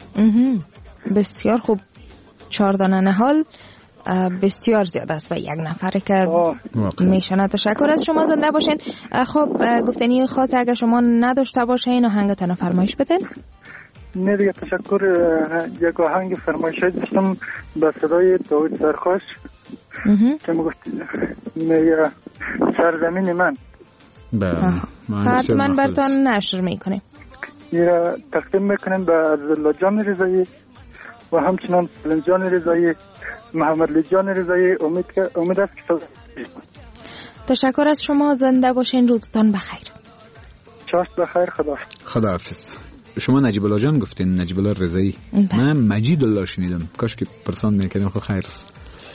بسیار خوب. چهار دانه نهال بسیار زیاد است و یک نفره که میشنه. تشکر از شما، زنده باشین. خب گفتنی خاص اگر شما نداشته باشین آهنگتان فرمایش بدین. نه دیگه تشکر. یک آهنگ فرمایش داشتم به صدای داوود سرخوش که میگفت میگه سرزمین من. بله حتما براتون نشر میکنیم. این تقدیم میکنیم به عبدالله جان رضایی و همچنان سلیم جان رضایی، محمد علی جان رضایی. امید که امید است که تشکر از شما. زنده باشین. روزتان بخیر. چاست بخیر. خدا خداحافظ. شما نجیب الله جان گفتین، نجیب الله رضایی. من مجید الله شنیدم. کاش که پرسان میکنیم. خب خیر است.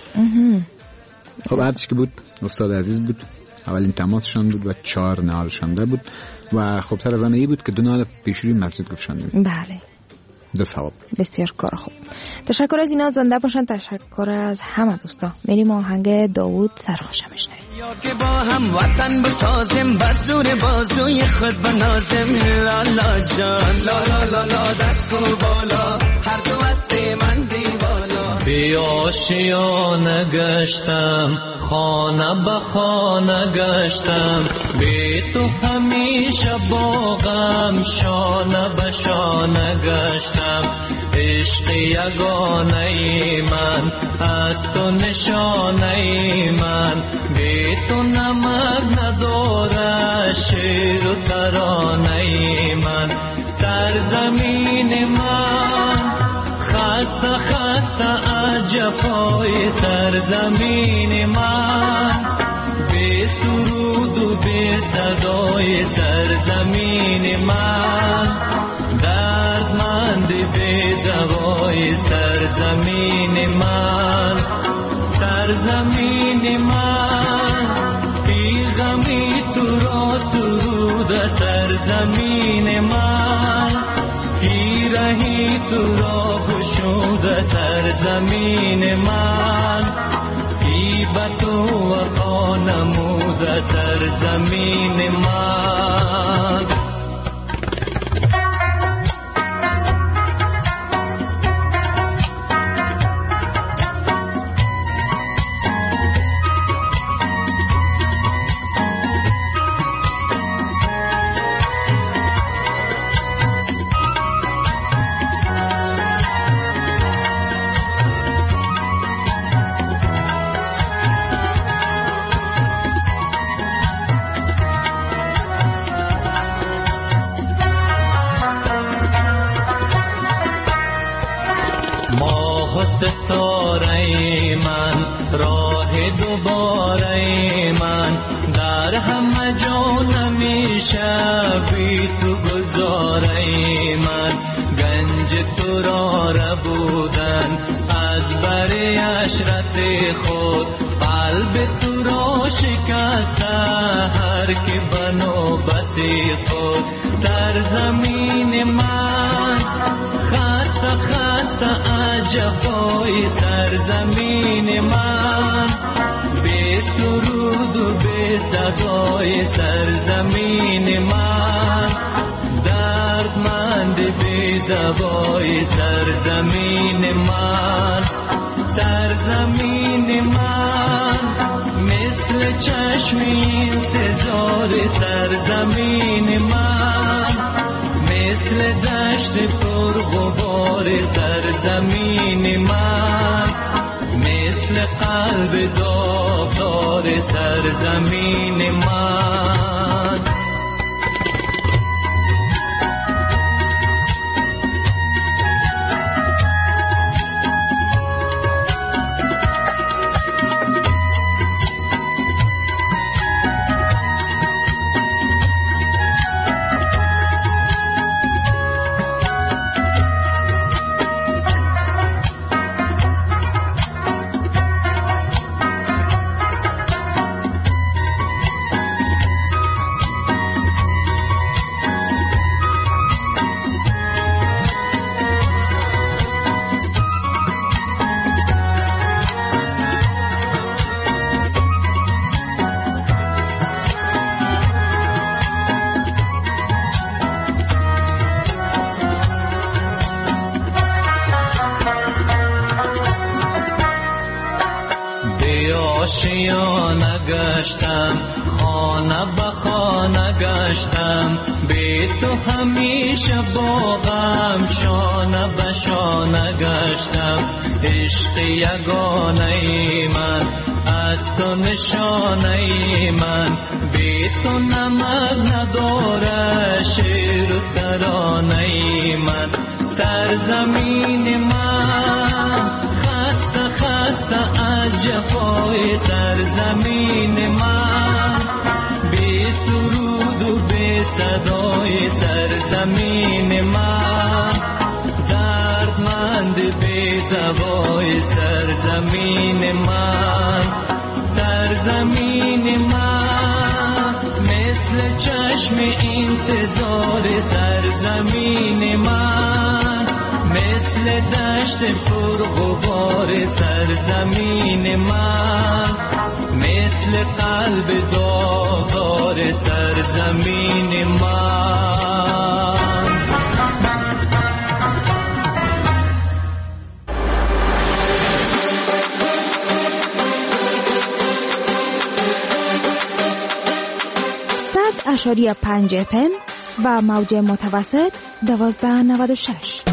خب هرچی که بود استاد عزیز بود. اولین تماسشان بود و چهار نال شانده بود و خب سر از آن ای بود که دو نال پیشوری مسجد گفتشاندیم. بله. دو ثواب. بسیار کار خوب. تشکر از اینا. زنده باشن. تشکر از همه دوستا. میریم آهنگ داوود سرخوشم میشنویم. یا که با هم وطن بسازیم، بزور بازوی خود بنازیم. لا لا جان لا لا لا لا دست کو بالا، هر دو هستی من دیوالا. بی آشیانه گشتم، خانه به خانه گشتم، بی تو همیشه باغم، شانه به شانه گشتم. عشق یگانه من از تو نشانه من، بی تو نمک نداره شیر و ترانه من. سرزمین من خسته خسته از جفای سرزمین من، بی سرود و بی صدای سرزمین من، دردمند بی دوای سرزمین من. سرزمین من بی غمی تو را سرود سرزمین من، پیرهی تو را گشود سرزمین من، هیبت و وفا نمود سرزمین من. ستاره من، راه دوباره من، در همه جا نمیشه بی تو گذاره من. گنج تو را ربودن از بر عشرت خود، قلب تو را شکسته هر که به نوبت خود. سرزمین من خسته خسته جفای سرزمین من، بی سرود و بی صدای سرزمین من، دردمند بی دوای سرزمین من. سرزمین من مثل چشمی انتظار سرزمین من، مثل دشت پر غبار سرزمین من، مثل قلب داغدار سرزمین من. آشیانه گشتم، خانه به خانه گشتم، بی تو همیشه باغم، شانه به شانه گشتم. عشق یگانه من از تو نشانه من، بی تو نمک نداره شعر و ترانه من. سرزمین من خسته خسته از جفای سرزمین من، بی سرود و بی صدای سرزمین من، دردمند بی دوای سرزمین من. سرزمین من مثل چشم انتظار سرزمین من، مثل دشت پرغبار سرزمین من، مثل قلب داغدار سرزمین من. اشاری پنج اف ام و موج متوسط دوازده نود و شش.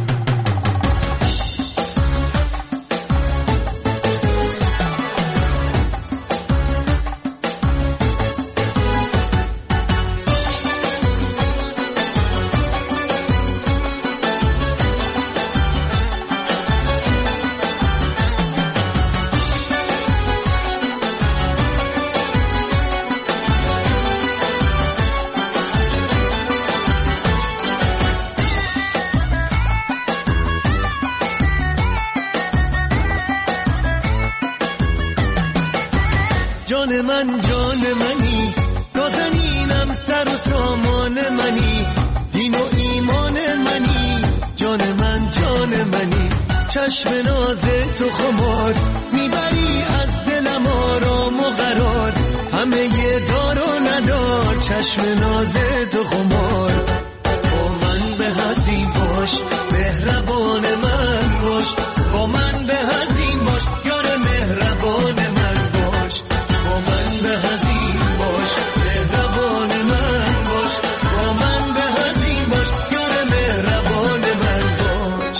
جان من جان منی، نازنینم سر و سامان منی، دین و ایمان منی. جان من جان منی، چشم ناز تو خمار، میبری از دلم آرام و قرار. همه یه دار و ندار، چشم ناز تو خمار. با من به حزین باش، مهربان من باش. با من به حزین باش، یار مهربان من باش. با من به حزین باش، مهربان من باش. با من به حزین باش، یار مهربان من باش.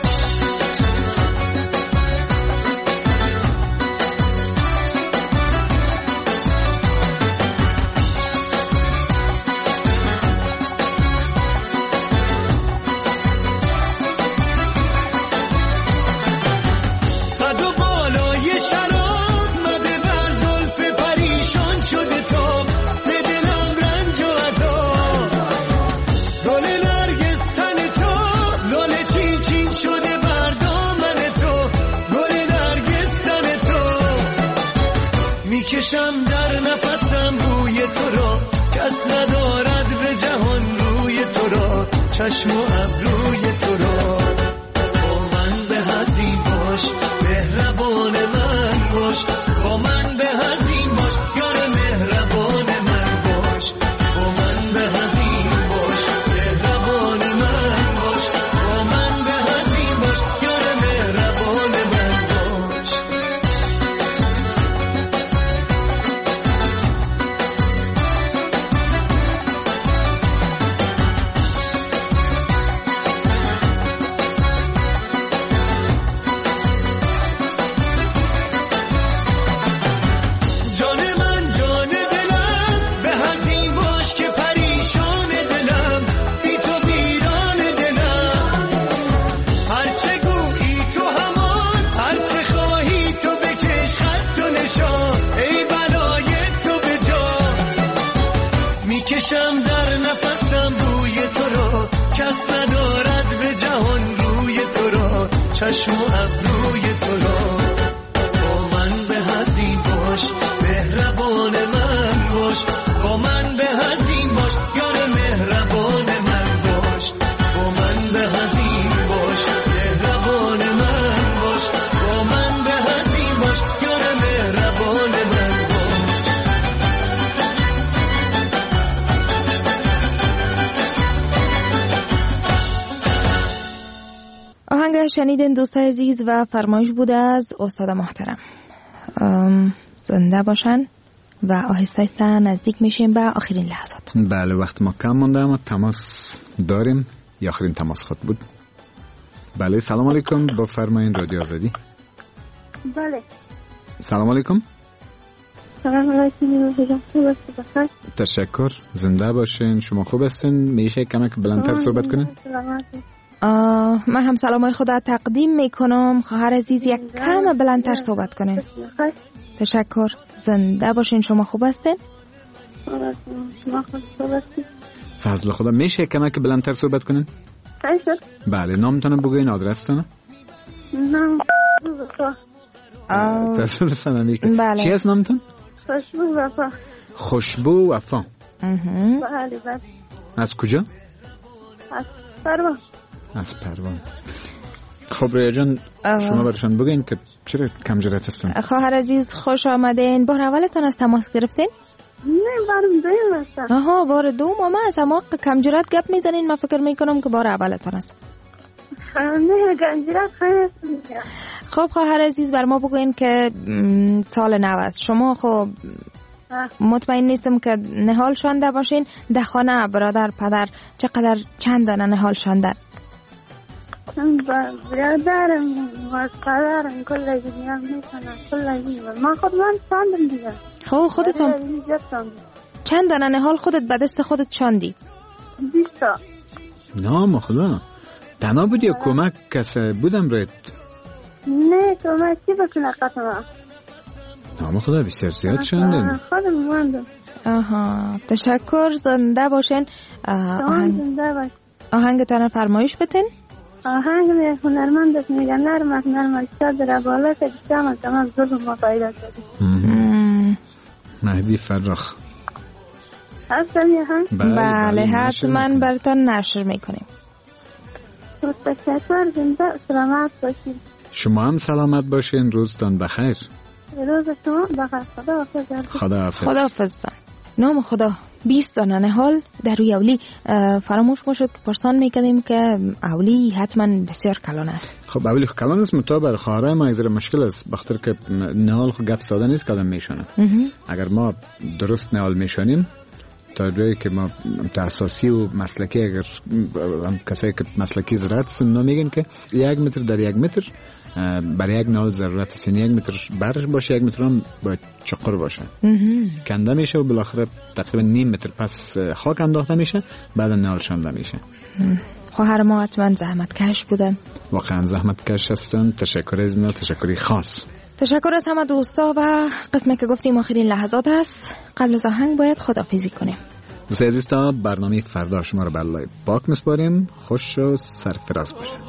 قد و بالای شراب مده بر زلف پریشان شده تا به دلم رنج و عذاب. گل نرگس تن تو، لاله چین چین شده بر دامن تو. گل نرگس تن تو، میکشم در نفسم بوی تو را، کس ندارد به جهان روی تو را. چشم و ابروی تو را. با من به حزین باش، مهربان من باش. با من به حزین باش، یار مهربان من باش. با من به حزین باش، مهربان من باش. با من به حزین باش، یار مهربان من باش. جان من جان دلم، به حزین باش که پریشان دلم. بی تو ویران دلم. هرچه گویی تو همان، هرچه خواهی تو بکش خط و نشان. ای بلای تو به جا، میکشم در نفسم بوی تو را. کس ندارد به جهان روی تو را. چشم و ابروی تو را. با من به حزین باش، مهربان من باش. با من به حزین باش، یار مهربان من باش. با من به حزین باش، مهربان من باش. با من به حزین باش، یار مهربان من باش. آهنگ شنیدین دوستای عزیز و فرمایش بوده از استاد محترم. ام، زنده باشن و آهسته آهسته نزدیک میشیم به آخرین لحظات. بله وقت ما کم مونده اما تماس داریم. یا آخرین تماس خود بود. بله سلام علیکم، با فرمایین رادیو آزادی. بله سلام علیکم. سلام علیکم بگم خوب است بخیر. تشکر. زنده باشین. شما خوب هستین؟ میشه کمک بلندتر صحبت کنین؟ من هم سلامای خدا تقدیم میکنم. خواهر عزیز یک کم بلندتر صحبت کنین. تشکر. زنده باشین. شما خوب هستین؟ شما خوب هستین؟ فضل خدا. میشه کمک بلندتر صحبت کنین؟ بله. نامتون بگوین، آدرستون؟ نام وفا. تصادفاً میکنم. بله. چی هست نامتون؟ خوشبو وفا. خوشبو وفا. بله بله. از کجا؟ از پروان. از پروان. خب ریا جان شما برشان بگین که چرا کم جرأت هستن؟ خواهر عزیز خوش آمدین. بار اولتون از تماس گرفتین؟ نه بار دوم هستم. آها بار دوم. اما از اما کم جرأت گپ میزنین. من فکر میکنم که بار اولتون است. نه کم جرأت خیلی. خب خواهر عزیز بر ما بگوین که سال نو است. شما خب مطمئن نیستم که نهال شانده باشین. در خانه برادر پدر چقدر چند دانه نهال شاندن؟ برادرم و پدرم کل دیگه میکنن کل دیگه. من خود من شاندم دیگه. خب خودتون چند دانه نهال خودت به دست خودت شاندی؟ بیست تا. نام خدا. تنها بودی یا کمک کسی بودم رید؟ نه کمک چی بکنه قطعا. نام خدا بسیار زیاد شاندن. خودم ماندم. آها تشکر. زنده باشین. آهنگ آهنگتان فرمایش بتین. آهنگ می هنرمند است میگه نرمک نرمک شد در بالا که تمام تمام ظلم ما پیدا کردیم. مهدی فرخ هستم یه هم؟ بله حتما براتون نشر میکنیم. تشکر. زنده سلامت باشین. شما هم سلامت باشین. روزتان بخیر. روز شما بخیر. خدا حافظ. خدا حافظ. خدا حافظ. نام خدا. بیست دانه نهال در روی اولی. فراموش ما شد که پرسان میکردیم که اولی حتما بسیار کلان است. خب اولی کلان است مطابق خواهرای ما ایزر مشکل است بخاطر که نهال خود گپ ساده نیست که آدم میشونه. اگر ما درست نهال میشونیم تا جایی که ما اساسی و مسلکی، اگر هم کسایی که مسلکی زراعت هستن میگن که یک متر در یک متر برای یک نهال ضرورت است. یعنی یک متر برش باشه، یک متر هم باید چقر باشه. کنده میشه و بالاخره تقریبا نیم متر پس خاک انداخته میشه، بعد نهال شانده میشه. خواهر ما حتما زحمت کش بودن. واقعا زحمت کش هستن. تشکر از اینا. تشکری خاص. تشکر از همه دوستا. و قسمی که گفتیم آخرین لحظات است. قبل از آهنگ باید خداحافظی کنیم. دوستان عزیز تا برنامه فردا شما رو به الله پاک میسپاریم. خوش و سرفراز باشید.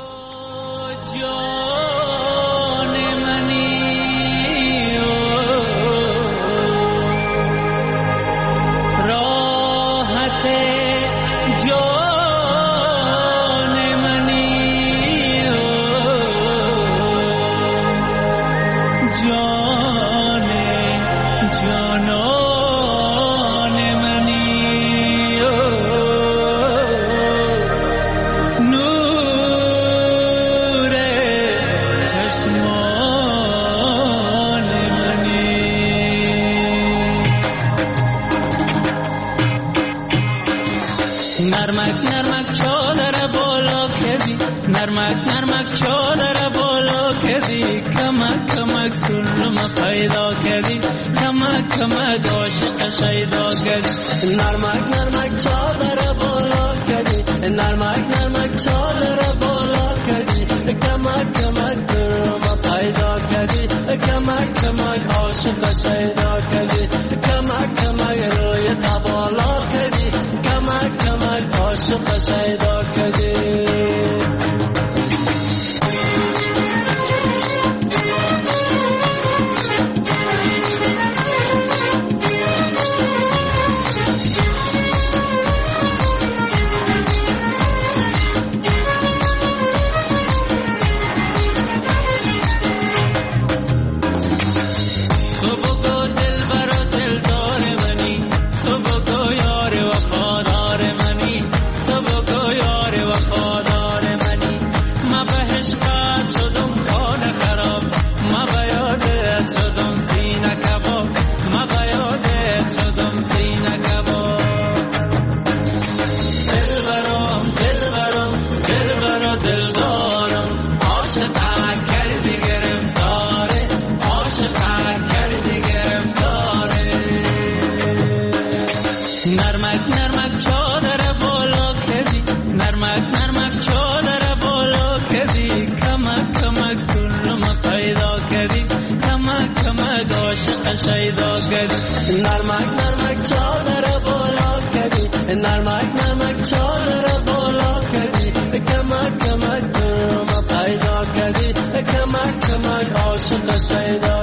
کمک عاشق شیدا کردی نرمک نرمک چادر بالا کردی نرمک نرمک چادر بالا کردی کمک کمک سرم پیدا کردی کمک کمک عاشق شیدا کردی کمک کمک روی تبالا کردی کمک کمک عاشق شیدا کردی. قشیدا